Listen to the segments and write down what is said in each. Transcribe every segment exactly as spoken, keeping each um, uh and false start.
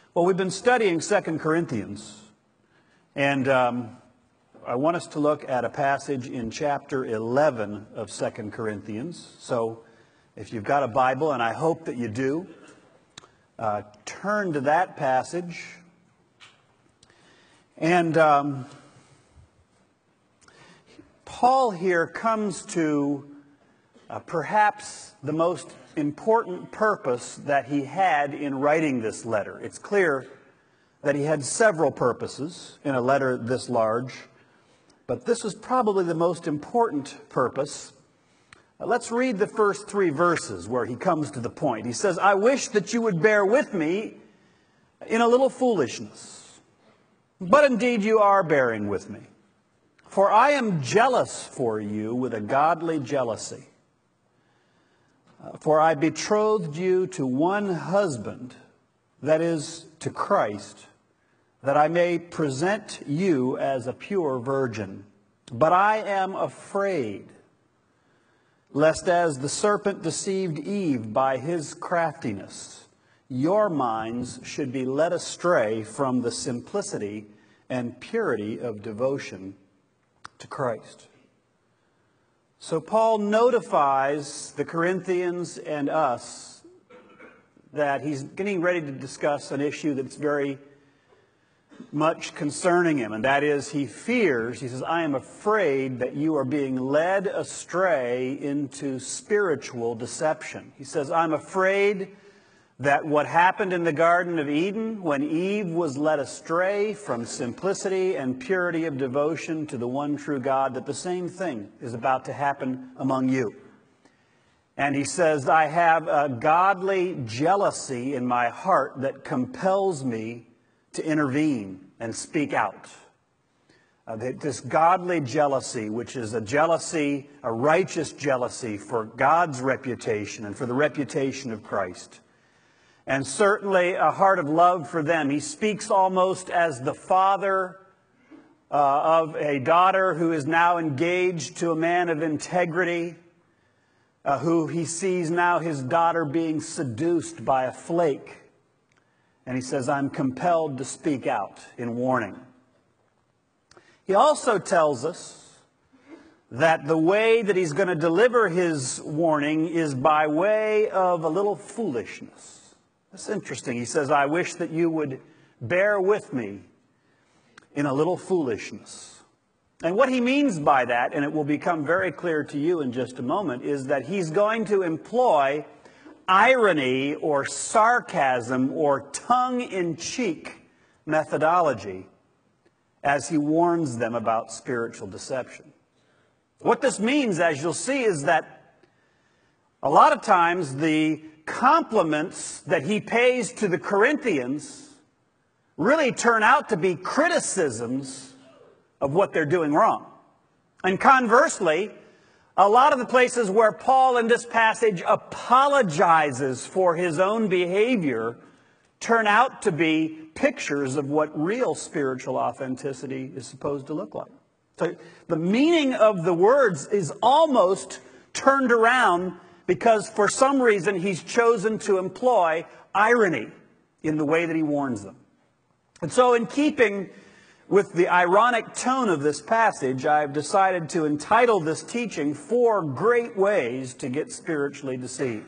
Well, we've been studying Second Corinthians, and um, I want us to look at a passage in chapter eleven of Second Corinthians. So if you've got a Bible, and I hope that you do, uh, turn to that passage. And um, Paul here comes to uh, perhaps the most important purpose that he had in writing this letter. It's clear that he had several purposes in a letter this large, but this is probably the most important purpose. Uh, let's read the first three verses where he comes to the point. He says, "I wish that you would bear with me in a little foolishness, but indeed you are bearing with me. For I am jealous for you with a godly jealousy. For I betrothed you to one husband, that is, to Christ, that I may present you as a pure virgin. But I am afraid, lest as the serpent deceived Eve by his craftiness, your minds should be led astray from the simplicity and purity of devotion to Christ." So Paul notifies the Corinthians and us that he's getting ready to discuss an issue that's very much concerning him, and that is he fears, he says, "I am afraid that you are being led astray into spiritual deception." He says, "I'm afraid that what happened in the Garden of Eden when Eve was led astray from simplicity and purity of devotion to the one true God, that the same thing is about to happen among you." And he says, "I have a godly jealousy in my heart that compels me to intervene and speak out." Uh, this godly jealousy, which is a jealousy, a righteous jealousy for God's reputation and for the reputation of Christ. And certainly a heart of love for them. He speaks almost as the father uh, of a daughter who is now engaged to a man of integrity, uh, who he sees now his daughter being seduced by a flake. And he says, "I'm compelled to speak out in warning." He also tells us that the way that he's going to deliver his warning is by way of a little foolishness. That's interesting. He says, "I wish that you would bear with me in a little foolishness." And what he means by that, and it will become very clear to you in just a moment, is that he's going to employ irony or sarcasm or tongue-in-cheek methodology as he warns them about spiritual deception. What this means, as you'll see, is that a lot of times the compliments that he pays to the Corinthians really turn out to be criticisms of what they're doing wrong. And conversely, a lot of the places where Paul in this passage apologizes for his own behavior turn out to be pictures of what real spiritual authenticity is supposed to look like. So the meaning of the words is almost turned around because for some reason he's chosen to employ irony in the way that he warns them. And so in keeping with the ironic tone of this passage, I've decided to entitle this teaching, "Four Great Ways to Get Spiritually Deceived."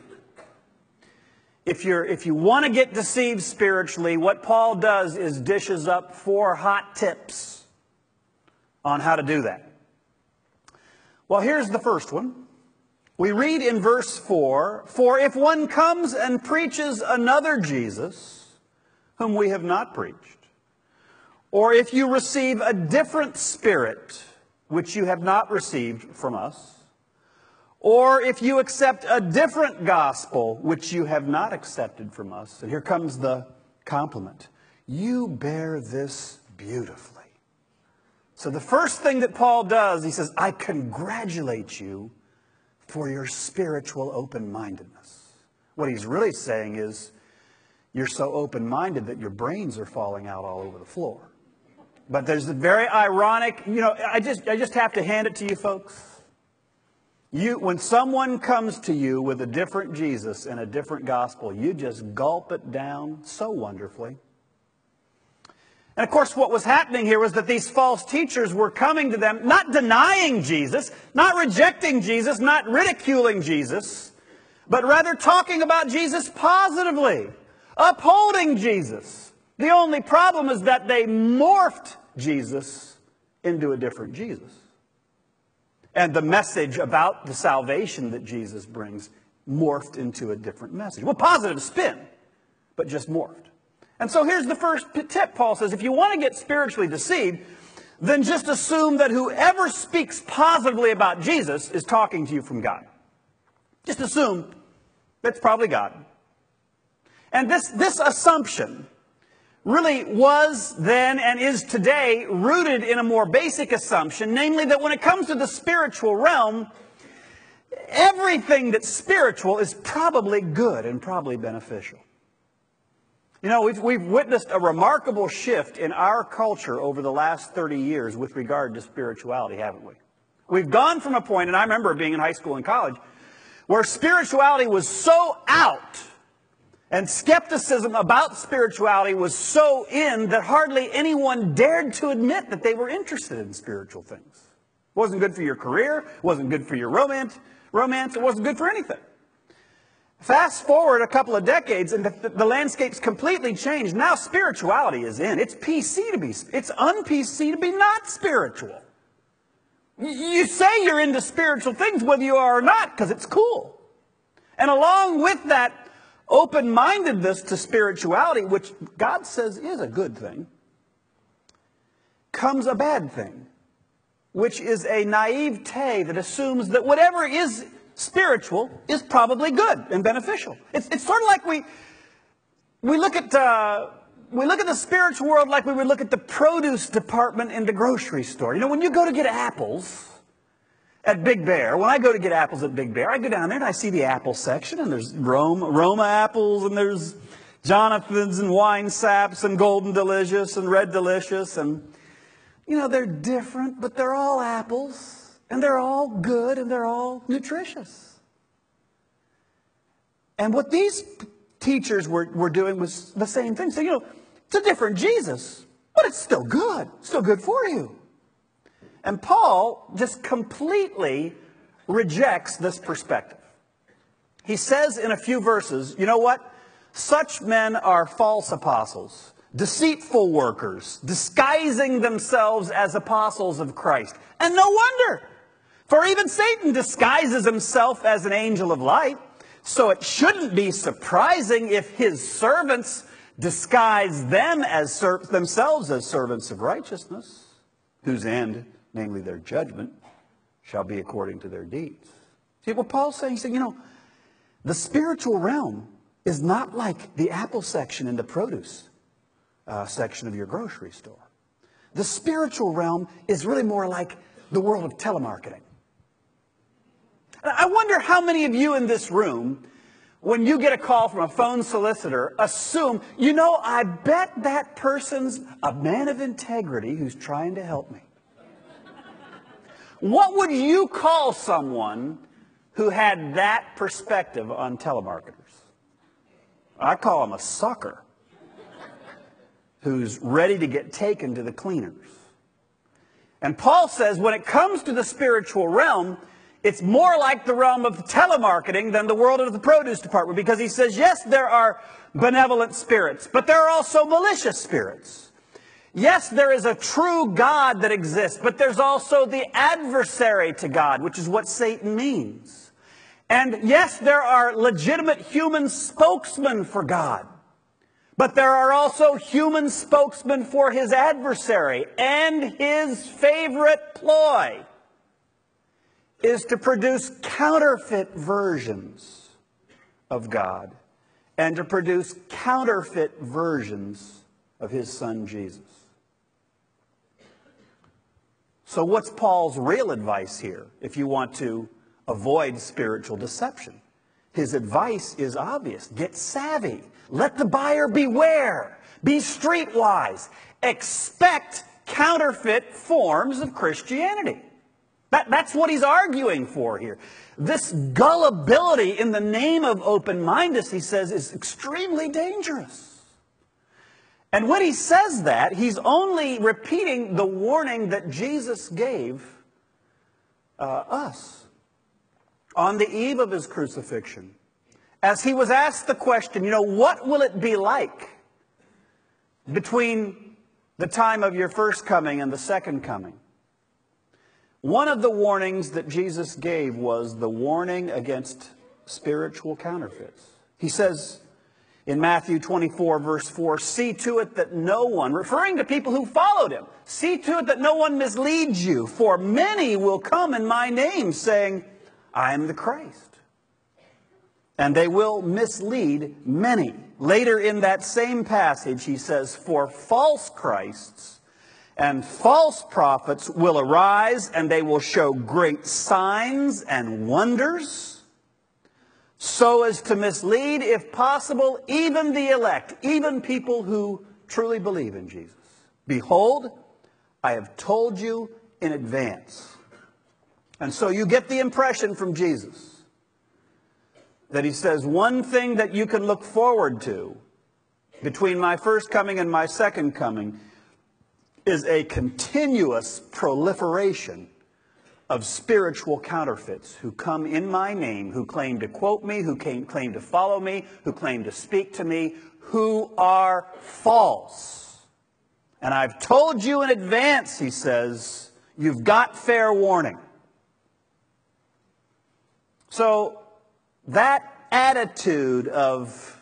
If you're, if you want to get deceived spiritually, what Paul does is dishes up four hot tips on how to do that. Well, here's the first one. We read in verse four, "For if one comes and preaches another Jesus, whom we have not preached, or if you receive a different spirit, which you have not received from us, or if you accept a different gospel, which you have not accepted from us," and here comes the compliment, "you bear this beautifully." So the first thing that Paul does, he says, "I congratulate you for your spiritual open-mindedness." What he's really saying is, you're so open-minded that your brains are falling out all over the floor. But there's a very ironic, you know, I just, I just have to hand it to you folks. You, when someone comes to you with a different Jesus and a different gospel, you just gulp it down so wonderfully. And of course, what was happening here was that these false teachers were coming to them, not denying Jesus, not rejecting Jesus, not ridiculing Jesus, but rather talking about Jesus positively, upholding Jesus. The only problem is that they morphed Jesus into a different Jesus. And the message about the salvation that Jesus brings morphed into a different message. Well, positive spin, but just morphed. And so here's the first tip. Paul says, if you want to get spiritually deceived, then just assume that whoever speaks positively about Jesus is talking to you from God. Just assume that's probably God. And this, this assumption really was then and is today rooted in a more basic assumption, namely that when it comes to the spiritual realm, everything that's spiritual is probably good and probably beneficial. You know, we've, we've witnessed a remarkable shift in our culture over the last thirty years with regard to spirituality, haven't we? We've gone from a point, and I remember being in high school and college, where spirituality was so out and skepticism about spirituality was so in that hardly anyone dared to admit that they were interested in spiritual things. It wasn't good for your career, it wasn't good for your romance, romance, it wasn't good for anything. Fast forward a couple of decades and the, the landscape's completely changed. Now spirituality is in. It's P C to be, it's un-P C to be not spiritual. You say you're into spiritual things whether you are or not because it's cool. And along with that open-mindedness to spirituality, which God says is a good thing, comes a bad thing, which is a naivete that assumes that whatever is spiritual is probably good and beneficial. It's, it's sort of like we, we, look at, uh, we look at the spiritual world like we would look at the produce department in the grocery store. You know, when you go to get apples at Big Bear, when I go to get apples at Big Bear, I go down there and I see the apple section, and there's Roma, Roma apples, and there's Jonathan's and Wine Saps and Golden Delicious and Red Delicious, and, you know, they're different, but they're all apples. And they're all good, and they're all nutritious. And what these teachers were, were doing was the same thing. So, you know, it's a different Jesus, but it's still good. Still good for you. And Paul just completely rejects this perspective. He says in a few verses, you know what? Such men are false apostles, deceitful workers, disguising themselves as apostles of Christ. And no wonder. For even Satan disguises himself as an angel of light, so it shouldn't be surprising if his servants disguise them as ser- themselves as servants of righteousness, whose end, namely their judgment, shall be according to their deeds. See what Paul's saying? He's saying, you know, the spiritual realm is not like the apple section in the produce uh, section of your grocery store. The spiritual realm is really more like the world of telemarketing. I wonder how many of you in this room, when you get a call from a phone solicitor, assume, you know, I bet that person's a man of integrity who's trying to help me. What would you call someone who had that perspective on telemarketers? I call him a sucker who's ready to get taken to the cleaners. And Paul says when it comes to the spiritual realm, it's more like the realm of telemarketing than the world of the produce department, because he says, yes, there are benevolent spirits, but there are also malicious spirits. Yes, there is a true God that exists, but there's also the adversary to God, which is what Satan means. And yes, there are legitimate human spokesmen for God, but there are also human spokesmen for his adversary, and his favorite ploy is to produce counterfeit versions of God and to produce counterfeit versions of his son Jesus. So what's Paul's real advice here if you want to avoid spiritual deception? His advice is obvious. Get savvy. Let the buyer beware. Be streetwise. Expect counterfeit forms of Christianity. That, that's what he's arguing for here. This gullibility in the name of open-mindedness, he says, is extremely dangerous. And when he says that, he's only repeating the warning that Jesus gave uh, us on the eve of his crucifixion. As he was asked the question, you know, what will it be like between the time of your first coming and the second coming? One of the warnings that Jesus gave was the warning against spiritual counterfeits. He says in Matthew twenty-four, verse four, see to it that no one, referring to people who followed him, see to it that no one misleads you, for many will come in my name, saying, I am the Christ. And they will mislead many. Later in that same passage, he says, for false Christs and false prophets will arise, and they will show great signs and wonders, so as to mislead, if possible, even the elect, even people who truly believe in Jesus. Behold, I have told you in advance. And so you get the impression from Jesus that he says, one thing that you can look forward to between my first coming and my second coming is a continuous proliferation of spiritual counterfeits who come in my name, who claim to quote me, who claim, claim to follow me, who claim to speak to me, who are false. And I've told you in advance, he says, you've got fair warning. So that attitude of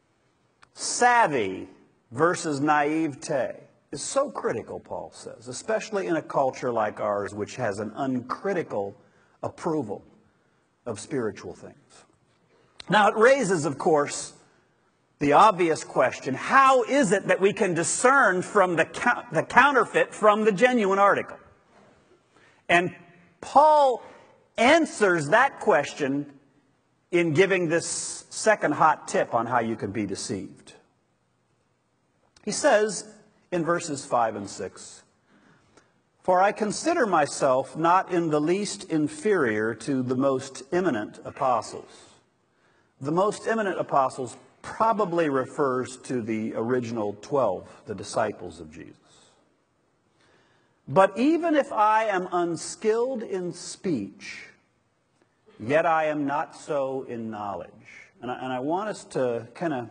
savvy versus naivete is so critical, Paul says, especially in a culture like ours, which has an uncritical approval of spiritual things. Now, it raises, of course, the obvious question, how is it that we can discern from the, the counterfeit from the genuine article? And Paul answers that question in giving this second hot tip on how you can be deceived. He says in verses five and six, for I consider myself not in the least inferior to the most eminent apostles. The most eminent apostles probably refers to the original twelve, the disciples of Jesus. But even if I am unskilled in speech, yet I am not so in knowledge. And I, and I want us to kind of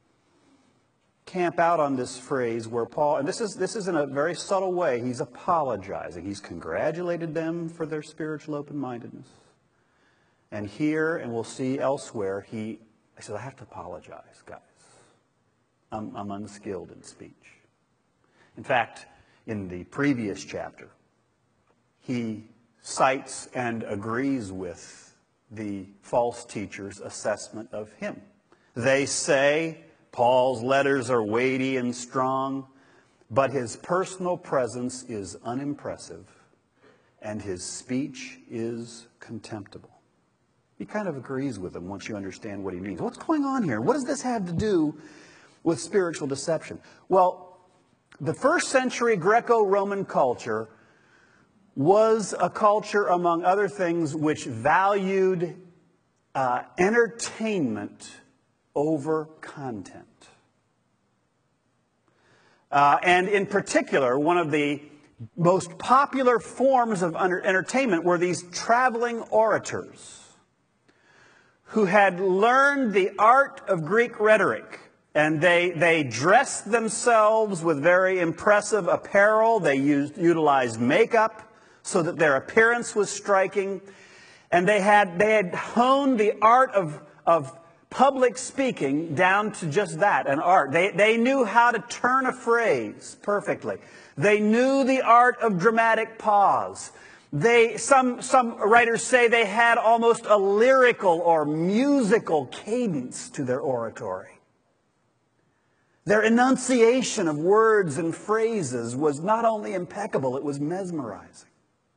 camp out on this phrase where Paul, and this is, this is in a very subtle way, he's apologizing. He's congratulated them for their spiritual open-mindedness. And here, and we'll see elsewhere, he, he says, I have to apologize, guys. I'm, I'm unskilled in speech. In fact, in the previous chapter, he cites and agrees with the false teacher's assessment of him. They say Paul's letters are weighty and strong, but his personal presence is unimpressive, and his speech is contemptible. He kind of agrees with them once you understand what he means. What's going on here? What does this have to do with spiritual deception? Well, the first century Greco-Roman culture was a culture, among other things, which valued uh, entertainment over content. Uh, and in particular, one of the most popular forms of under entertainment were these traveling orators who had learned the art of Greek rhetoric. And they, they dressed themselves with very impressive apparel. They used, utilized makeup so that their appearance was striking. And they had, they had honed the art of, of public speaking down to just that, an art. They, they knew how to turn a phrase perfectly. They knew the art of dramatic pause. They, some, some writers say they had almost a lyrical or musical cadence to their oratory. Their enunciation of words and phrases was not only impeccable, it was mesmerizing.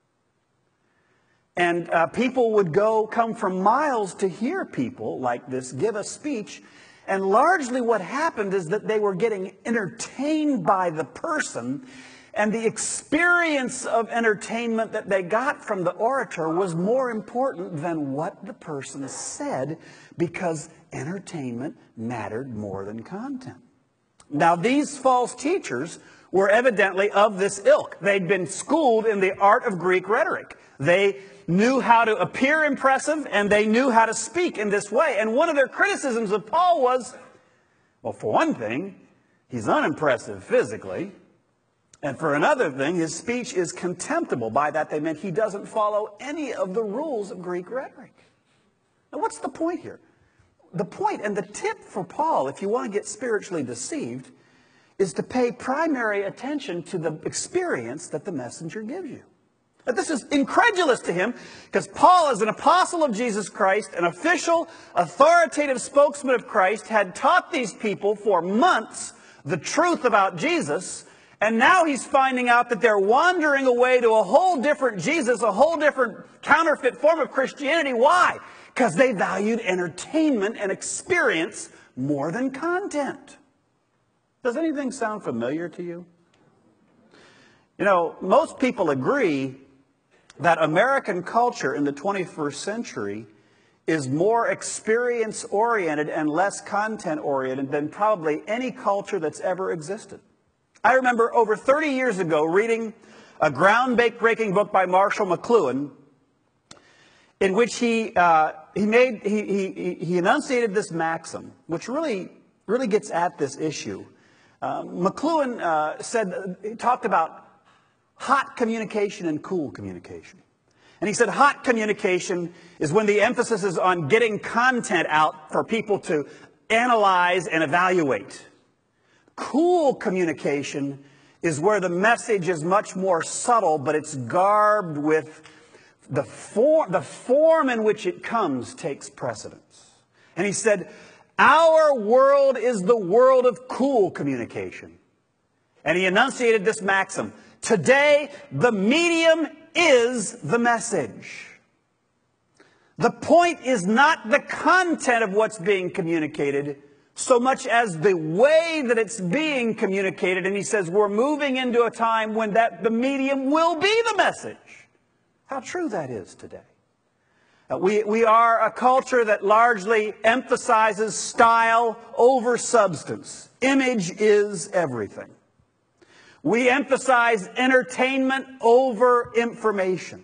And uh, people would go, come from miles to hear people like this give a speech. And largely what happened is that they were getting entertained by the person. And the experience of entertainment that they got from the orator was more important than what the person said, because entertainment mattered more than content. Now, these false teachers were evidently of this ilk. They'd been schooled in the art of Greek rhetoric. They knew how to appear impressive, and they knew how to speak in this way. And one of their criticisms of Paul was, well, for one thing, he's unimpressive physically. And for another thing, his speech is contemptible. By that they meant he doesn't follow any of the rules of Greek rhetoric. Now, what's the point here? The point and the tip for Paul, if you want to get spiritually deceived, is to pay primary attention to the experience that the messenger gives you. But this is incredulous to him, because Paul, as an apostle of Jesus Christ, an official, authoritative spokesman of Christ, had taught these people for months the truth about Jesus, and now he's finding out that they're wandering away to a whole different Jesus, a whole different counterfeit form of Christianity. Why? Because they valued entertainment and experience more than content. Does anything sound familiar to you? You know, most people agree that American culture in the twenty-first century is more experience-oriented and less content-oriented than probably any culture that's ever existed. I remember over thirty years ago reading a groundbreaking book by Marshall McLuhan, in which he uh, he made he, he he enunciated this maxim, which really really gets at this issue. Uh, McLuhan uh, said he talked about hot communication and cool communication, and he said hot communication is when the emphasis is on getting content out for people to analyze and evaluate. Cool communication is where the message is much more subtle, but it's garbed with the form, the form in which it comes takes precedence. And he said, our world is the world of cool communication. And he enunciated this maxim, today the medium is the message. The point is not the content of what's being communicated, so much as the way that it's being communicated. And he says we're moving into a time when that the medium will be the message. How true that is today. Uh, we, we are a culture that largely emphasizes style over substance. Image is everything. We emphasize entertainment over information.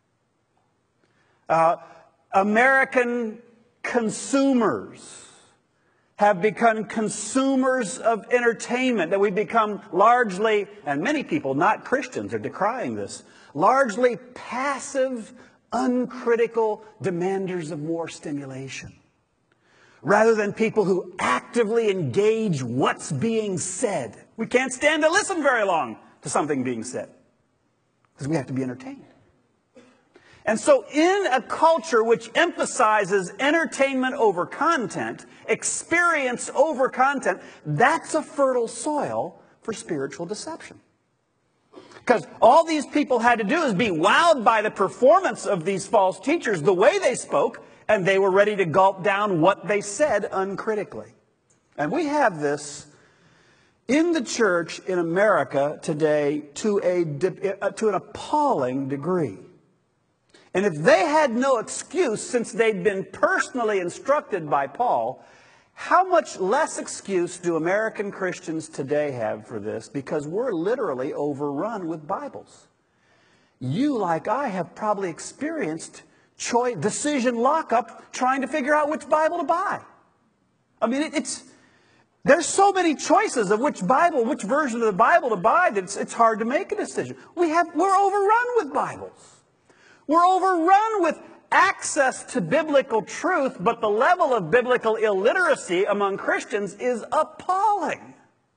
Uh, American consumers have become consumers of entertainment, that we become largely, and many people, not Christians, are decrying this, largely passive, uncritical demanders of more stimulation, rather than people who actively engage what's being said. We can't stand to listen very long to something being said, because we have to be entertained. And so in a culture which emphasizes entertainment over content, experience over content, that's a fertile soil for spiritual deception. Because all these people had to do is be wowed by the performance of these false teachers, the way they spoke, and they were ready to gulp down what they said uncritically. And we have this in the church in America today to a to an appalling degree. And if they had no excuse, since they'd been personally instructed by Paul, how much less excuse do American Christians today have for this? Because we're literally overrun with Bibles. You, like I, have probably experienced choice, decision lockup trying to figure out which Bible to buy. I mean, it, it's there's so many choices of which Bible, which version of the Bible to buy that it's, it's hard to make a decision. We have, we're overrun with Bibles. We're overrun with access to biblical truth, but the level of biblical illiteracy among Christians is appalling.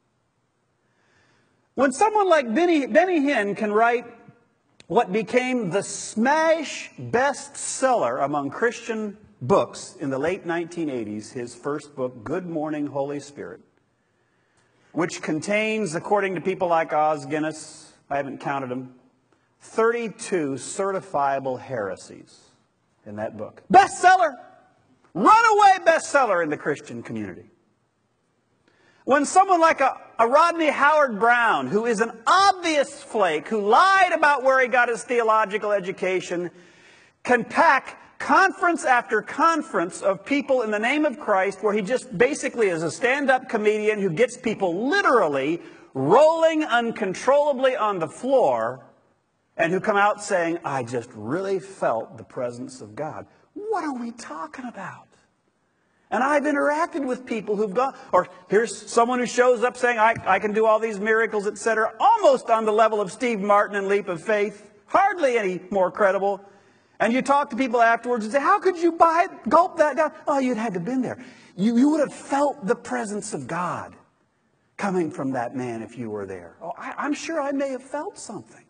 When someone like Benny, Benny Hinn can write what became the smash bestseller among Christian books in the late nineteen eighties, his first book, Good Morning, Holy Spirit, which contains, according to people like Os Guinness, I haven't counted them, thirty-two certifiable heresies in that book. Bestseller! Runaway bestseller in the Christian community. When someone like a, a Rodney Howard Brown, who is an obvious flake, who lied about where he got his theological education, can pack conference after conference of people in the name of Christ where he just basically is a stand-up comedian who gets people literally rolling uncontrollably on the floor and who come out saying, I just really felt the presence of God. What are we talking about? And I've interacted with people who've gone, or here's someone who shows up saying, I, I can do all these miracles, et cetera, almost on the level of Steve Martin and Leap of Faith, hardly any more credible. And you talk to people afterwards and say, how could you buy it, gulp that down? Oh, you'd had to have been there. You, you would have felt the presence of God coming from that man if you were there. Oh, I, I'm sure I may have felt something.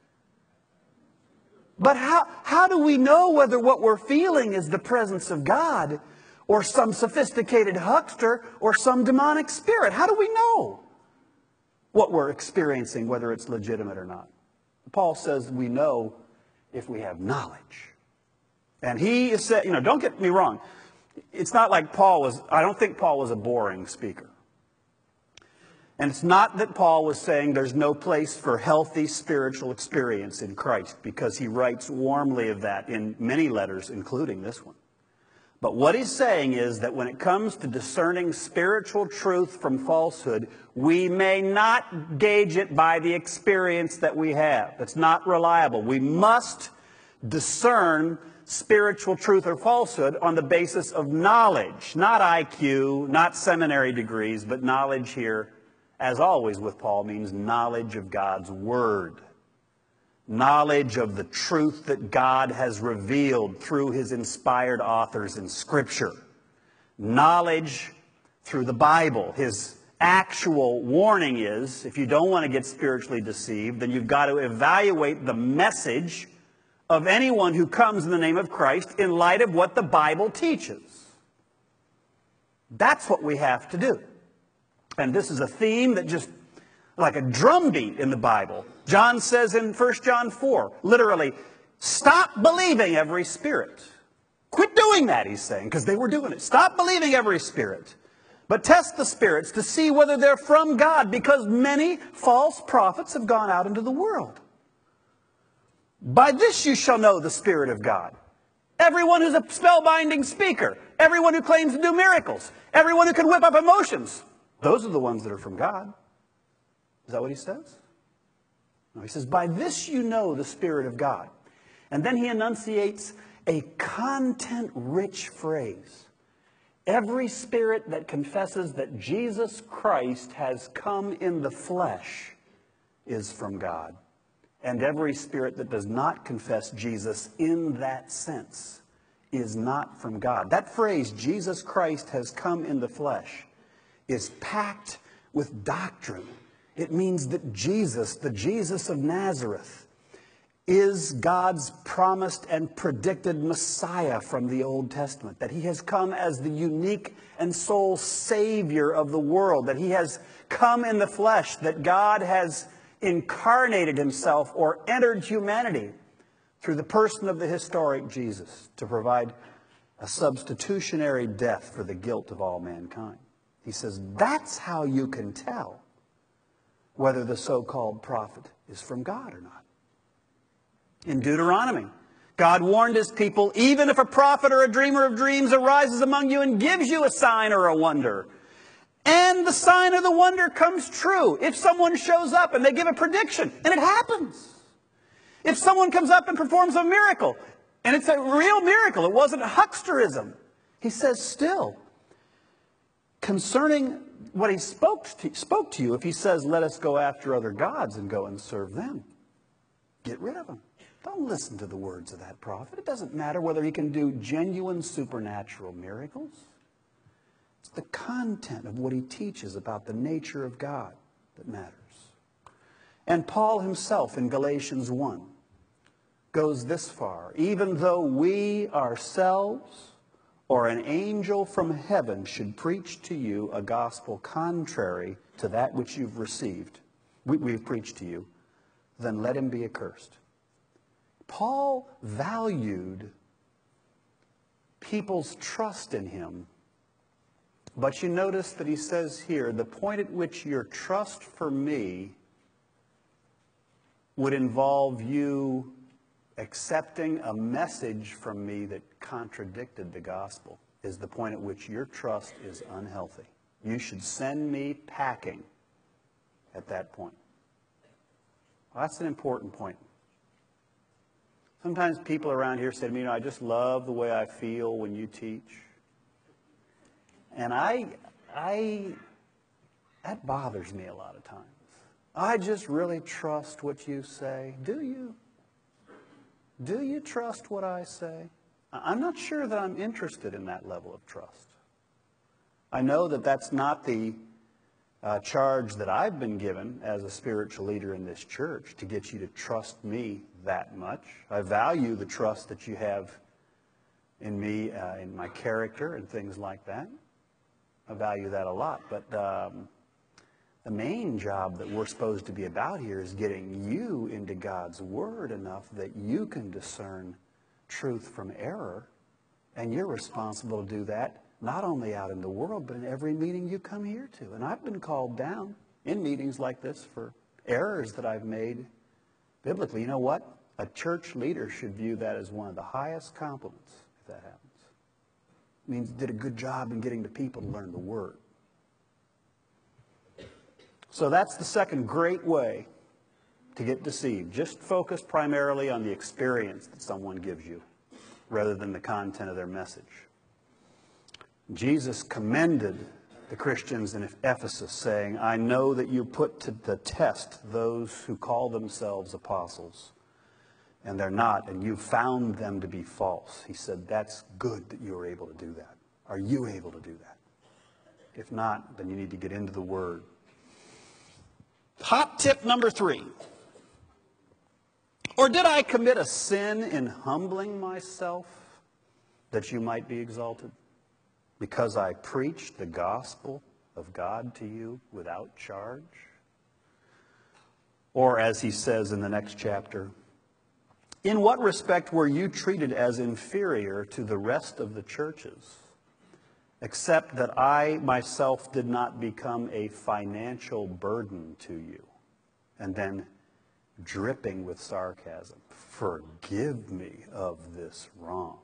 But how, how do we know whether what we're feeling is the presence of God or some sophisticated huckster or some demonic spirit? How do we know what we're experiencing, whether it's legitimate or not? Paul says we know if we have knowledge. And he is saying, you know, don't get me wrong. It's not like Paul was, I don't think Paul was a boring speaker. And it's not that Paul was saying there's no place for healthy spiritual experience in Christ, because he writes warmly of that in many letters, including this one. But what he's saying is that when it comes to discerning spiritual truth from falsehood, we may not gauge it by the experience that we have. It's not reliable. We must discern spiritual truth or falsehood on the basis of knowledge. Not I Q, not seminary degrees, but knowledge here, as always with Paul, means knowledge of God's Word. Knowledge of the truth that God has revealed through His inspired authors in Scripture. Knowledge through the Bible. His actual warning is, if you don't want to get spiritually deceived, then you've got to evaluate the message of anyone who comes in the name of Christ in light of what the Bible teaches. That's what we have to do. And this is a theme that just, like a drumbeat in the Bible. John says in First John four, literally, stop believing every spirit. Quit doing that, he's saying, because they were doing it. Stop believing every spirit, but test the spirits to see whether they're from God, because many false prophets have gone out into the world. By this you shall know the Spirit of God. Everyone who's a spellbinding speaker, everyone who claims to do miracles, everyone who can whip up emotions, those are the ones that are from God. Is that what he says? No, he says, by this you know the Spirit of God. And then he enunciates a content-rich phrase. Every spirit that confesses that Jesus Christ has come in the flesh is from God. And every spirit that does not confess Jesus in that sense is not from God. That phrase, Jesus Christ has come in the flesh, is packed with doctrine. It means that Jesus, the Jesus of Nazareth, is God's promised and predicted Messiah from the Old Testament. That he has come as the unique and sole Savior of the world. That he has come in the flesh. That God has incarnated himself or entered humanity through the person of the historic Jesus to provide a substitutionary death for the guilt of all mankind. He says, that's how you can tell whether the so-called prophet is from God or not. In Deuteronomy, God warned his people, even if a prophet or a dreamer of dreams arises among you and gives you a sign or a wonder, and the sign or the wonder comes true, if someone shows up and they give a prediction, and it happens. If someone comes up and performs a miracle, and it's a real miracle, it wasn't hucksterism, he says still, concerning what he spoke to, spoke to you, if he says, let us go after other gods and go and serve them, get rid of them. Don't listen to the words of that prophet. It doesn't matter whether he can do genuine supernatural miracles. It's the content of what he teaches about the nature of God that matters. And Paul himself in Galatians one goes this far. Even though we ourselves or an angel from heaven should preach to you a gospel contrary to that which you've received, we, we've preached to you, then let him be accursed. Paul valued people's trust in him. But you notice that he says here, the point at which your trust for me would involve you accepting a message from me that contradicted the gospel is the point at which your trust is unhealthy. You should send me packing at that point. Well, that's an important point. Sometimes people around here say to me, you know, I just love the way I feel when you teach. And I, I, that bothers me a lot of times. I just really trust what you say. Do you? Do you trust what I say? I'm not sure that I'm interested in that level of trust. I know that that's not the uh, charge that I've been given as a spiritual leader in this church, to get you to trust me that much. I value the trust that you have in me, uh, in my character and things like that. I value that a lot. But um, the main job that we're supposed to be about here is getting you into God's Word enough that you can discern truth from error. And you're responsible to do that not only out in the world, but in every meeting you come here to. And I've been called down in meetings like this for errors that I've made biblically. You know what? A church leader should view that as one of the highest compliments if that happens. It means you did a good job in getting the people to learn the Word. So that's the second great way to get deceived. Just focus primarily on the experience that someone gives you rather than the content of their message. Jesus commended the Christians in Ephesus, saying, I know that you put to the test those who call themselves apostles, and they're not, and you found them to be false. He said, that's good that you are able to do that. Are you able to do that? If not, then you need to get into the Word. Hot tip number three. Or did I commit a sin in humbling myself that you might be exalted? Because I preached the gospel of God to you without charge? Or as he says in the next chapter, in what respect were you treated as inferior to the rest of the churches, except that I myself did not become a financial burden to you? And then dripping with sarcasm, forgive me of this wrong.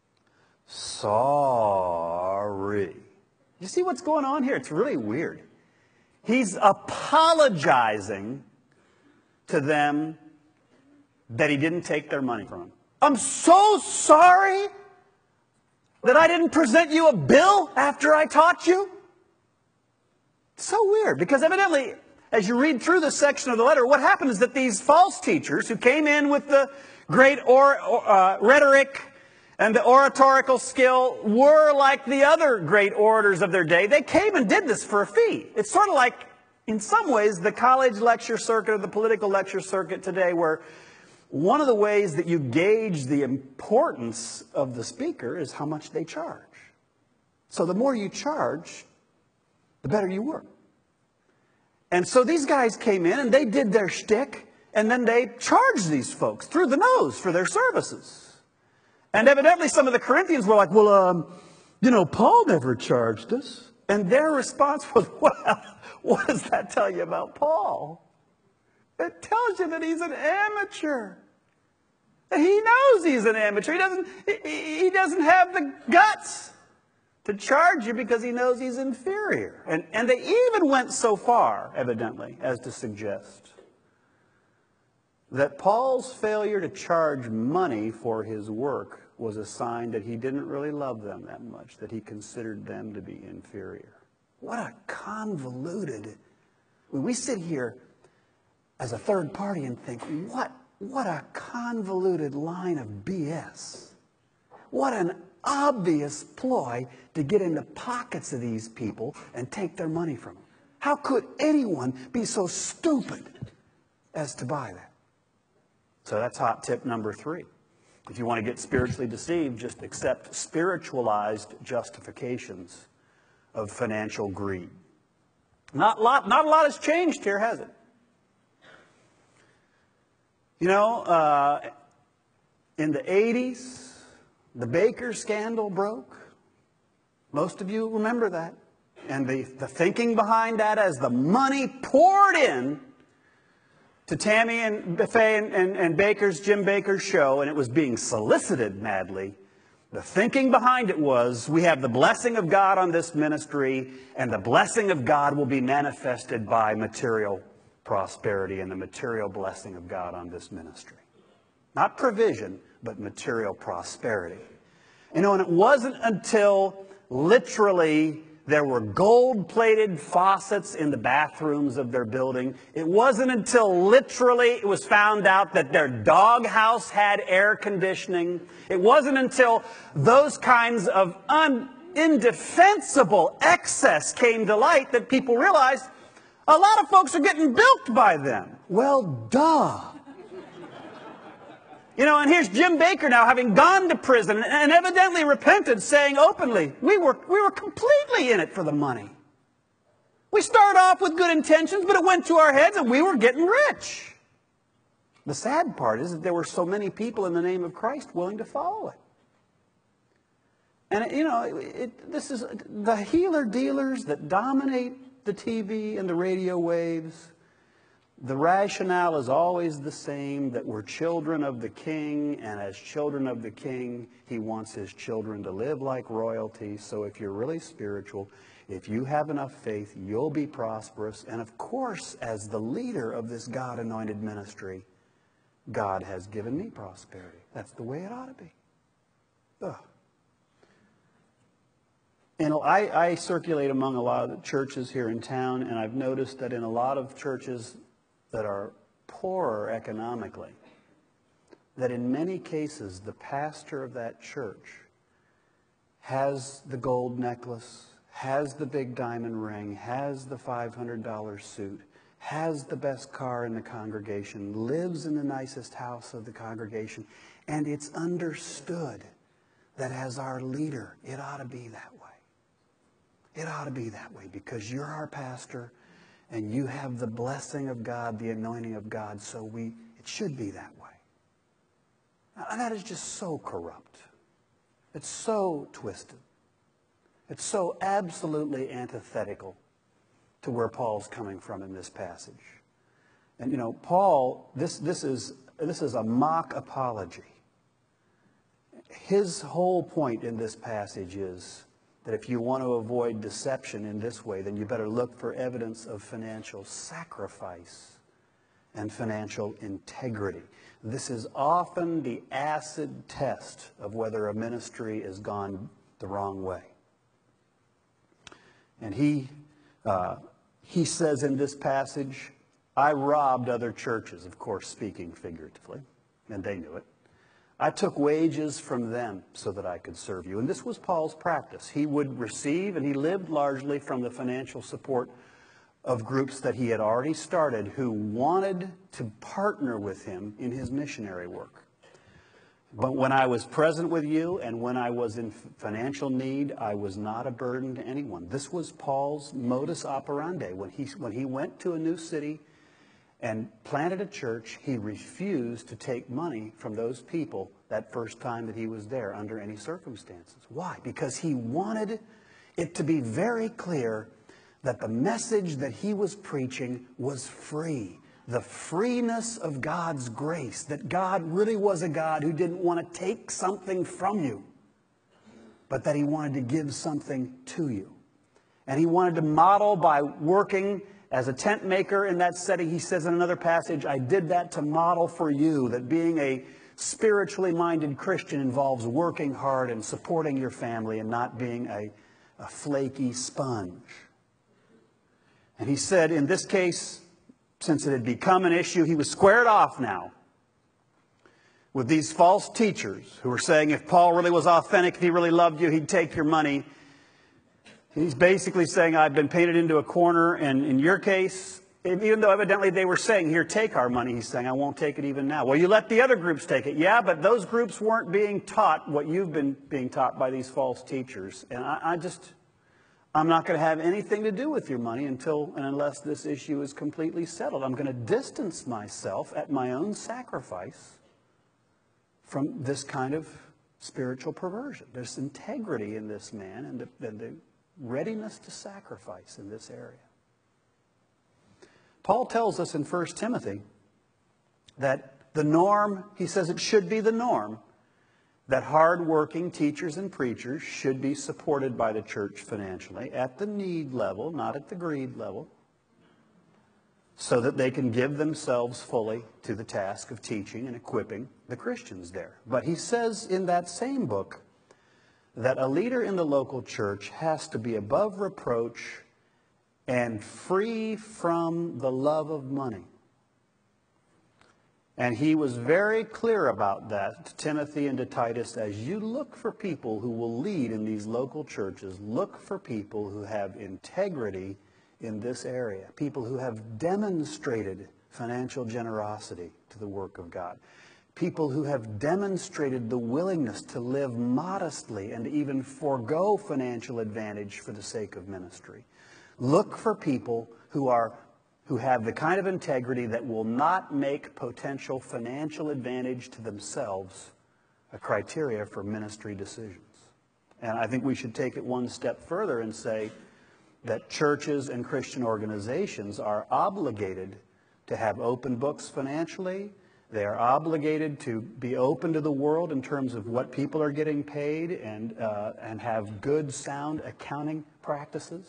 Sorry. You see what's going on here? It's really weird. He's apologizing to them that he didn't take their money from them. I'm so sorry that I didn't present you a bill after I taught you. It's so weird, because evidently, as you read through this section of the letter, what happened is that these false teachers who came in with the great or, uh, rhetoric and the oratorical skill were like the other great orators of their day. They came and did this for a fee. It's sort of like, in some ways, the college lecture circuit or the political lecture circuit today, where one of the ways that you gauge the importance of the speaker is how much they charge. So the more you charge, the better you work. And so these guys came in and they did their shtick, and then they charged these folks through the nose for their services. And evidently some of the Corinthians were like, well, um, you know, Paul never charged us. And their response was, well, what does that tell you about Paul? It tells you that he's an amateur. He knows he's an amateur. He doesn't, he, he doesn't have the guts to charge you because he knows he's inferior. And, and they even went so far, evidently, as to suggest that Paul's failure to charge money for his work was a sign that he didn't really love them that much, that he considered them to be inferior. What a convoluted... When we sit here as a third party and think, what, what a convoluted line of B S. What an obvious ploy to get in the pockets of these people and take their money from them. How could anyone be so stupid as to buy that? So that's hot tip number three. If you want to get spiritually deceived, just accept spiritualized justifications of financial greed. Not a lot, not a lot has changed here, has it? You know, uh, in the eighties, the Baker scandal broke. Most of you remember that. And the, the thinking behind that, as the money poured in to Tammy and Buffet and, and, and Baker's, Jim Baker's show, and it was being solicited madly, the thinking behind it was, we have the blessing of God on this ministry, and the blessing of God will be manifested by material prosperity and the material blessing of God on this ministry. Not provision, but material prosperity. You know, and it wasn't until literally there were gold-plated faucets in the bathrooms of their building. It wasn't until literally it was found out that their doghouse had air conditioning. It wasn't until those kinds of un- indefensible excess came to light that people realized a lot of folks are getting bilked by them. Well, duh. You know, and here's Jim Baker now, having gone to prison and evidently repented, saying openly, we were, we were completely in it for the money. We started off with good intentions, but it went to our heads and we were getting rich. The sad part is that there were so many people in the name of Christ willing to follow it. And, you know, it, this is the healer dealers that dominate the T V and the radio waves. The rationale is always the same, that we're children of the King, and as children of the King, he wants his children to live like royalty. So if you're really spiritual, if you have enough faith, you'll be prosperous. And of course, as the leader of this God-anointed ministry, God has given me prosperity. That's the way it ought to be. Ugh. And I, I circulate among a lot of the churches here in town, and I've noticed that in a lot of churches that are poorer economically, that in many cases the pastor of that church has the gold necklace, has the big diamond ring, has the five hundred dollar suit, has the best car in the congregation, lives in the nicest house of the congregation, and it's understood that as our leader, it ought to be that way. It ought to be that way because you're our pastor and you have the blessing of God, the anointing of God, so we it should be that way. And that is just so corrupt. It's so twisted. It's so absolutely antithetical to where Paul's coming from in this passage. And you know, Paul, this this is this is a mock apology. His whole point in this passage is that if you want to avoid deception in this way, then you better look for evidence of financial sacrifice and financial integrity. This is often the acid test of whether a ministry has gone the wrong way. And he, uh, he says in this passage, I robbed other churches, of course, speaking figuratively, and they knew it. I took wages from them so that I could serve you. And this was Paul's practice. He would receive, and he lived largely from the financial support of groups that he had already started who wanted to partner with him in his missionary work. But when I was present with you and when I was in financial need, I was not a burden to anyone. This was Paul's modus operandi. When he, when he went to a new city and planted a church, he refused to take money from those people that first time that he was there under any circumstances. Why? Because he wanted it to be very clear that the message that he was preaching was free. The freeness of God's grace. That God really was a God who didn't want to take something from you, but that he wanted to give something to you. And he wanted to model by working as a tent maker in that setting. He says in another passage, I did that to model for you that being a spiritually minded Christian involves working hard and supporting your family and not being a, a flaky sponge. And he said in this case, since it had become an issue, he was squared off now with these false teachers who were saying if Paul really was authentic, if he really loved you, he'd take your money. He's basically saying, I've been painted into a corner, and in your case, even though evidently they were saying, here, take our money, he's saying, I won't take it even now. Well, you let the other groups take it. Yeah, but those groups weren't being taught what you've been being taught by these false teachers. And I, I just, I'm not going to have anything to do with your money until and unless this issue is completely settled. I'm going to distance myself at my own sacrifice from this kind of spiritual perversion. There's integrity in this man and the, and the readiness to sacrifice in this area. Paul tells us in First Timothy that the norm, he says it should be the norm, that hard-working teachers and preachers should be supported by the church financially at the need level, not at the greed level, so that they can give themselves fully to the task of teaching and equipping the Christians there. But he says in that same book that a leader in the local church has to be above reproach and free from the love of money. And he was very clear about that to Timothy and to Titus. As you look for people who will lead in these local churches, look for people who have integrity in this area, people who have demonstrated financial generosity to the work of God, people who have demonstrated the willingness to live modestly and even forego financial advantage for the sake of ministry. Look for people who are who have the kind of integrity that will not make potential financial advantage to themselves a criteria for ministry decisions. And I think we should take it one step further and say that churches and Christian organizations are obligated to have open books financially. They are obligated to be open to the world in terms of what people are getting paid and, uh, and have good, sound accounting practices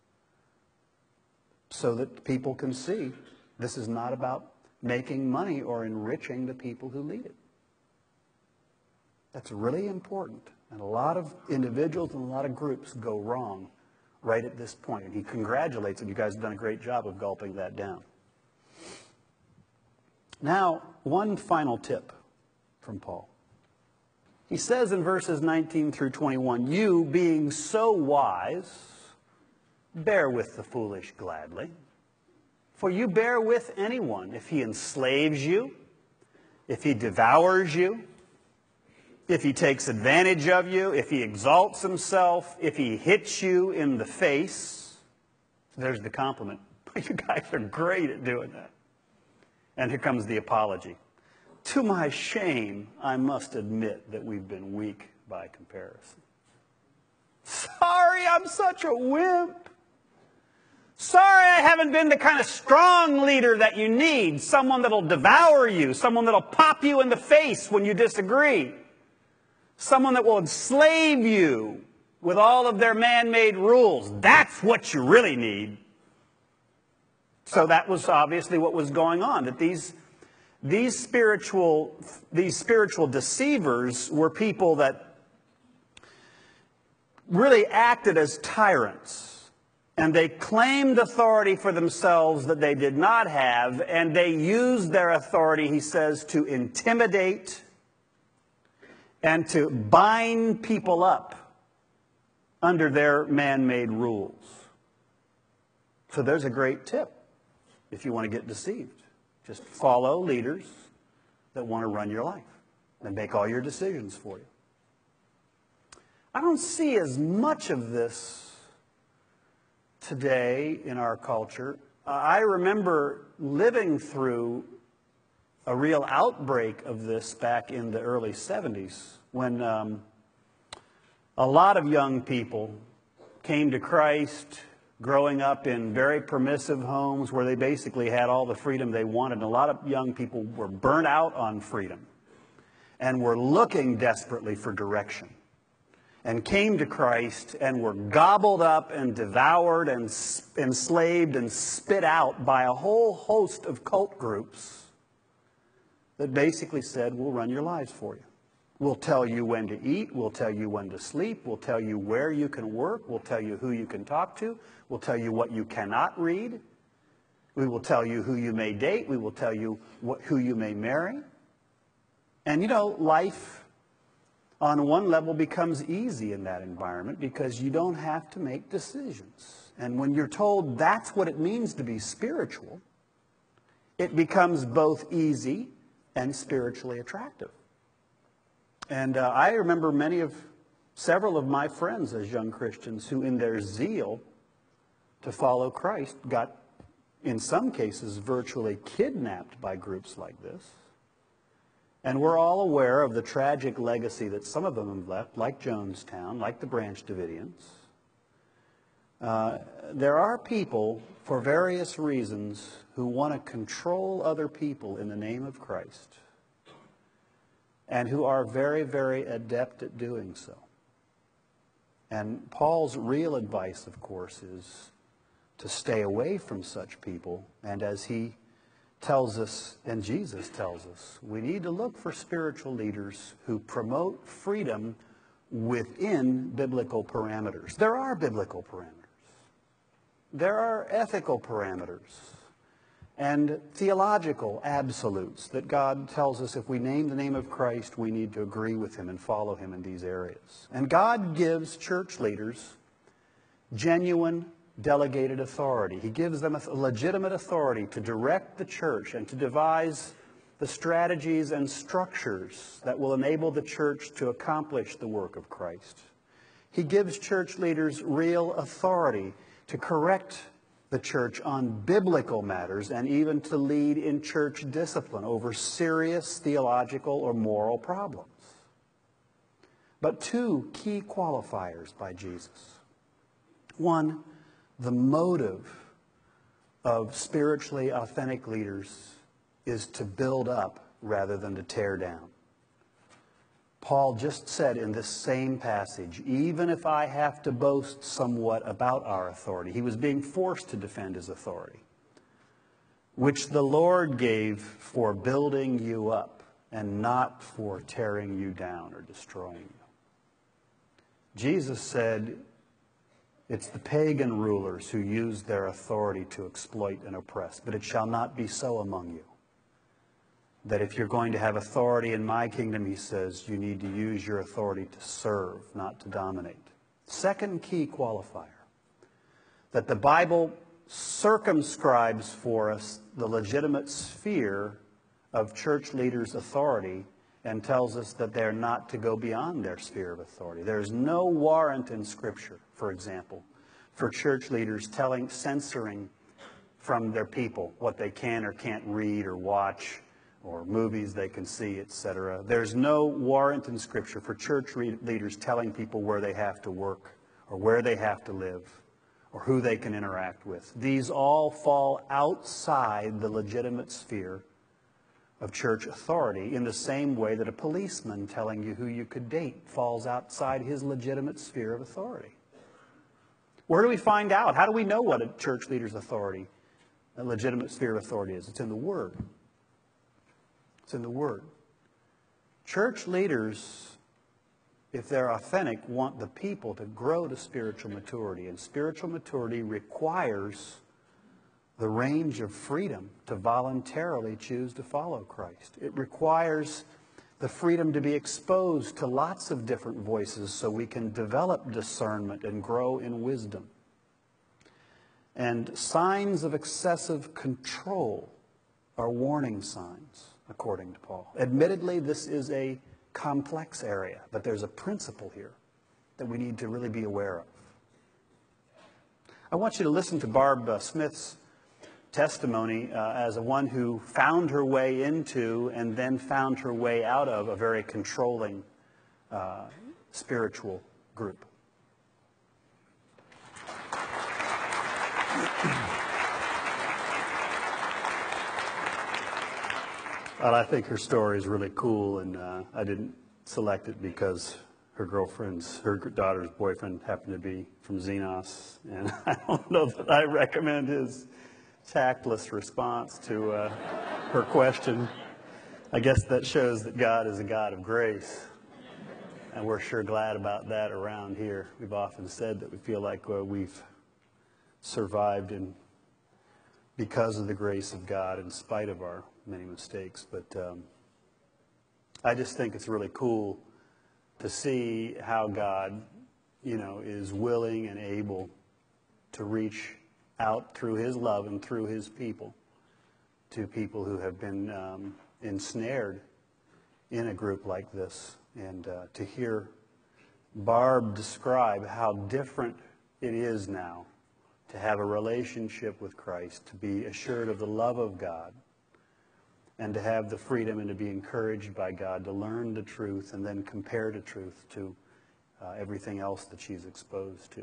so that people can see this is not about making money or enriching the people who lead it. That's really important. And a lot of individuals and a lot of groups go wrong right at this point. And he congratulates them. You guys have done a great job of gulping that down. Now, one final tip from Paul. He says in verses nineteen through twenty-one, you being so wise, bear with the foolish gladly. For you bear with anyone if he enslaves you, if he devours you, if he takes advantage of you, if he exalts himself, if he hits you in the face. There's the compliment. You guys are great at doing that. And here comes the apology. To my shame, I must admit that we've been weak by comparison. Sorry, I'm such a wimp. Sorry, I haven't been the kind of strong leader that you need. Someone that'll devour you. Someone that'll pop you in the face when you disagree. Someone that will enslave you with all of their man-made rules. That's what you really need. So that was obviously what was going on. That these, these, spiritual, these spiritual deceivers were people that really acted as tyrants. And they claimed authority for themselves that they did not have. And they used their authority, he says, to intimidate and to bind people up under their man-made rules. So there's a great tip if you want to get deceived. Just follow leaders that want to run your life and make all your decisions for you. I don't see as much of this today in our culture. Uh, I remember living through a real outbreak of this back in the early seventies when um, a lot of young people came to Christ growing up in very permissive homes where they basically had all the freedom they wanted. And a lot of young people were burnt out on freedom and were looking desperately for direction and came to Christ and were gobbled up and devoured and enslaved and spit out by a whole host of cult groups that basically said, we'll run your lives for you. We'll tell you when to eat. We'll tell you when to sleep. We'll tell you where you can work. We'll tell you who you can talk to. We'll tell you what you cannot read. We will tell you who you may date. We will tell you what, who you may marry. And, you know, life on one level becomes easy in that environment because you don't have to make decisions. And when you're told that's what it means to be spiritual, it becomes both easy and spiritually attractive. And uh, I remember many of, several of my friends as young Christians who in their zeal to follow Christ got, in some cases, virtually kidnapped by groups like this. And we're all aware of the tragic legacy that some of them have left, like Jonestown, like the Branch Davidians. Uh, there are people, for various reasons, who want to control other people in the name of Christ, and who are very, very adept at doing so. And Paul's real advice, of course, is to stay away from such people. And as he tells us, and Jesus tells us, we need to look for spiritual leaders who promote freedom within biblical parameters. There are biblical parameters. There are ethical parameters and theological absolutes that God tells us if we name the name of Christ, we need to agree with him and follow him in these areas. And God gives church leaders genuine delegated authority. He gives them a legitimate authority to direct the church and to devise the strategies and structures that will enable the church to accomplish the work of Christ. He gives church leaders real authority to correct the church on biblical matters and even to lead in church discipline over serious theological or moral problems. But two key qualifiers by Jesus. One, the motive of spiritually authentic leaders is to build up rather than to tear down. Paul just said in this same passage, even if I have to boast somewhat about our authority, he was being forced to defend his authority, which the Lord gave for building you up and not for tearing you down or destroying you. Jesus said, it's the pagan rulers who use their authority to exploit and oppress, but it shall not be so among you. That if you're going to have authority in my kingdom, he says, you need to use your authority to serve, not to dominate. Second key qualifier, that the Bible circumscribes for us the legitimate sphere of church leaders' authority and tells us that they're not to go beyond their sphere of authority. There's no warrant in Scripture, for example, for church leaders telling, censoring from their people what they can or can't read or watch, or movies they can see, et cetera. There's no warrant in Scripture for church leaders telling people where they have to work or where they have to live or who they can interact with. These all fall outside the legitimate sphere of church authority in the same way that a policeman telling you who you could date falls outside his legitimate sphere of authority. Where do we find out? How do we know what a church leader's authority, a legitimate sphere of authority is? It's in the Word. It's in the Word. Church leaders, if they're authentic, want the people to grow to spiritual maturity. And spiritual maturity requires the range of freedom to voluntarily choose to follow Christ. It requires the freedom to be exposed to lots of different voices so we can develop discernment and grow in wisdom. And signs of excessive control are warning signs, according to Paul. Admittedly, this is a complex area, but there's a principle here that we need to really be aware of. I want you to listen to Barb uh, Smith's testimony uh, as a one who found her way into and then found her way out of a very controlling uh, spiritual group. Well, I think her story is really cool, and uh, I didn't select it because her girlfriend's, her daughter's boyfriend happened to be from Xenos, and I don't know that I recommend his tactless response to uh, her question. I guess that shows that God is a God of grace, and we're sure glad about that around here. We've often said that we feel like uh, we've survived in because of the grace of God in spite of our many mistakes. But um, I just think it's really cool to see how God, you know, is willing and able to reach out through his love and through his people to people who have been um, ensnared in a group like this. And uh, to hear Barb describe how different it is now to have a relationship with Christ, to be assured of the love of God, and to have the freedom and to be encouraged by God to learn the truth and then compare the truth to uh, everything else that she's exposed to.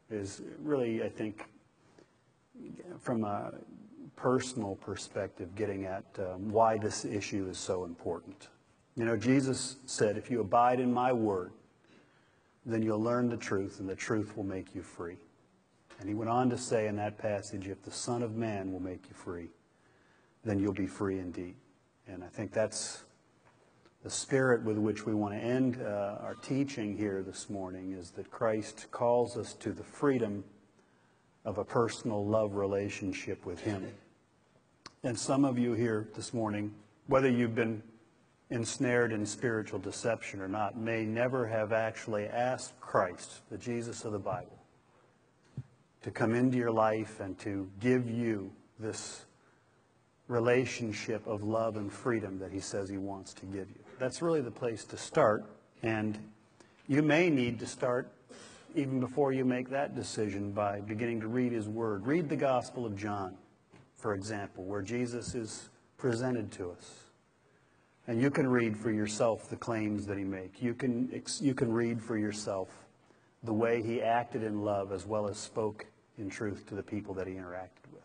is really, I think, from a personal perspective, getting at um, why this issue is so important. You know, Jesus said, if you abide in my word, then you'll learn the truth, and the truth will make you free. And he went on to say in that passage, if the Son of Man will make you free, then you'll be free indeed. And I think that's the spirit with which we want to end uh, our teaching here this morning, is that Christ calls us to the freedom of a personal love relationship with him. And some of you here this morning, whether you've been ensnared in spiritual deception or not, may never have actually asked Christ, the Jesus of the Bible, to come into your life and to give you this relationship of love and freedom that he says he wants to give you. That's really the place to start, and you may need to start even before you make that decision by beginning to read his word. Read the Gospel of John, for example, where Jesus is presented to us. And you can read for yourself the claims that he makes. You can, you can read for yourself the way he acted in love as well as spoke in truth to the people that he interacted with.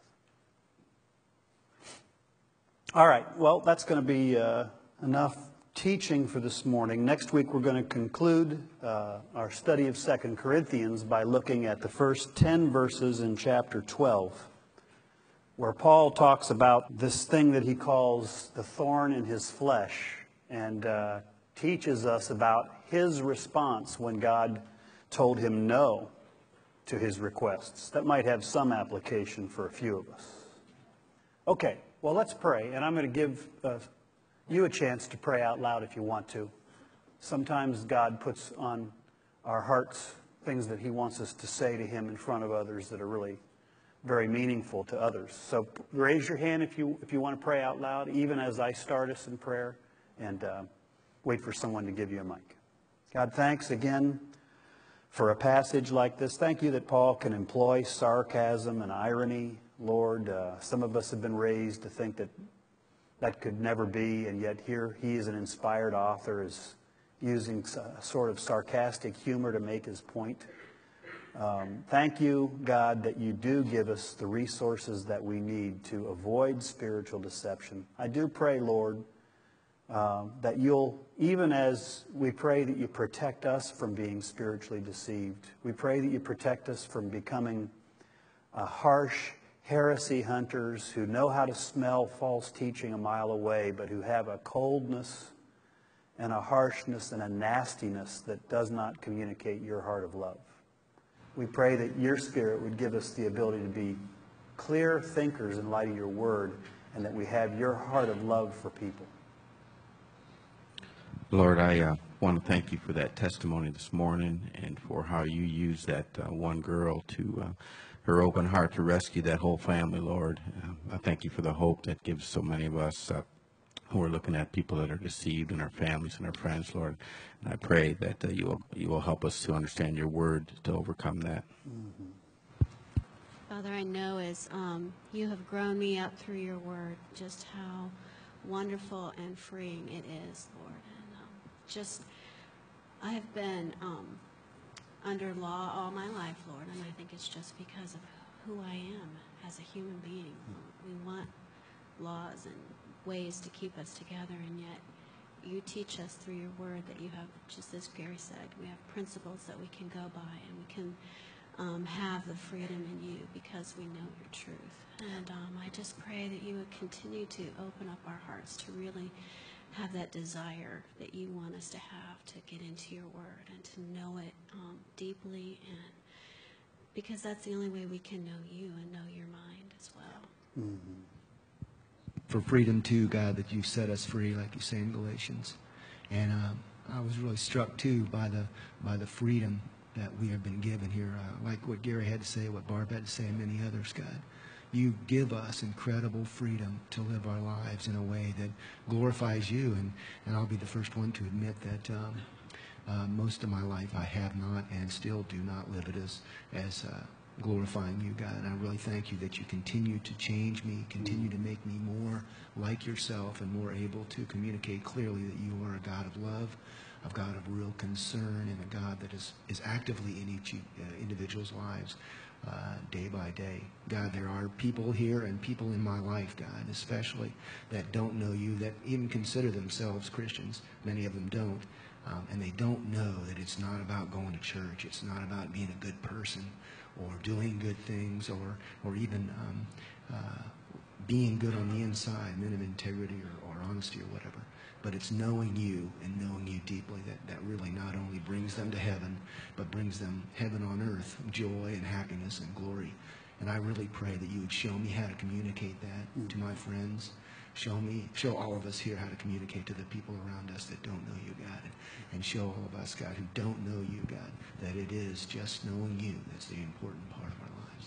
All right, well, that's going to be uh, enough teaching for this morning. Next week we're going to conclude uh, our study of Second Corinthians by looking at the first ten verses in chapter twelve, where Paul talks about this thing that he calls the thorn in his flesh, and uh, teaches us about his response when God told him no to his requests. That might have some application for a few of us. Okay, well, let's pray, and I'm going to give uh, you a chance to pray out loud if you want to. Sometimes God puts on our hearts things that he wants us to say to him in front of others that are really very meaningful to others. So raise your hand if you if you want to pray out loud, even as I start us in prayer, and uh, wait for someone to give you a mic. God, thanks again for a passage like this. Thank you that Paul can employ sarcasm and irony. Lord, uh, some of us have been raised to think that that could never be, and yet here he is an inspired author, is using a sort of sarcastic humor to make his point. Um, thank you, God, that you do give us the resources that we need to avoid spiritual deception. I do pray, Lord, uh, that you'll, even as we pray that you protect us from being spiritually deceived, we pray that you protect us from becoming a harsh heresy hunters who know how to smell false teaching a mile away, but who have a coldness and a harshness and a nastiness that does not communicate your heart of love. We pray that your Spirit would give us the ability to be clear thinkers in light of your word, and that we have your heart of love for people. Lord, I uh, want to thank you for that testimony this morning, and for how you used that uh, one girl to uh, her open heart to rescue that whole family, Lord. Uh, I thank you for the hope that gives so many of us uh, who are looking at people that are deceived in our families and our friends, Lord. And I pray that uh, you will you will help us to understand your word to overcome that. Mm-hmm. Father, I know as um, you have grown me up through your word, just how wonderful and freeing it is, Lord. And um, just, I have been um, under law all my life, Lord, and I think it's just because of who I am as a human being. We want laws and ways to keep us together, and yet you teach us through your word that you have, just as Gary said, we have principles that we can go by, and we can um, have the freedom in you because we know your truth. And um, I just pray that you would continue to open up our hearts to really have that desire that you want us to have to get into your word and to know it um, deeply, and because that's the only way we can know you and know your mind as well. Mm-hmm. For freedom too, God, that you set us free, like you say in Galatians. And um, I was really struck too by the by the freedom that we have been given here. Uh, like what Gary had to say, what Barb had to say, and many others, God. You give us incredible freedom to live our lives in a way that glorifies you. And, and I'll be the first one to admit that um, uh, most of my life I have not and still do not live it as, as uh, glorifying you, God. And I really thank you that you continue to change me, continue to make me more like yourself and more able to communicate clearly that you are a God of love, of God of real concern and a God that is, is actively in each uh, individual's lives uh, day by day. God, there are people here and people in my life, God, especially that don't know you, that even consider themselves Christians. Many of them don't. Um, and they don't know that it's not about going to church. It's not about being a good person or doing good things or, or even um, uh, being good on the inside, men of integrity or, or honesty or whatever. But it's knowing you and knowing you deeply that, that really not only brings them to heaven, but brings them heaven on earth, joy and happiness and glory. And I really pray that you would show me how to communicate that to my friends. Show me, show all of us here how to communicate to the people around us that don't know you, God. And, and show all of us, God, who don't know you, God, that it is just knowing you that's the important part of our lives.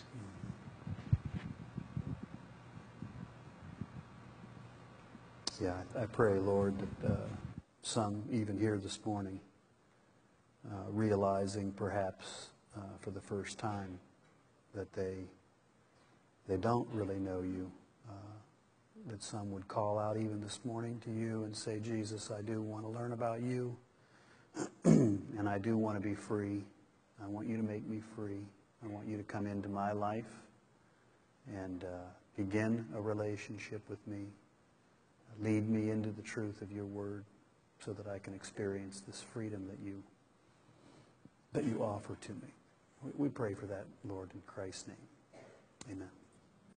Yeah, I, I pray, Lord, that uh, some even here this morning, uh, realizing perhaps uh, for the first time that they they don't really know you, uh, that some would call out even this morning to you and say, Jesus, I do want to learn about you, and I do want to be free. I want you to make me free. I want you to come into my life and uh, begin a relationship with me. Lead me into the truth of your word so that I can experience this freedom that you that you offer to me. We, we pray for that, Lord, in Christ's name. Amen.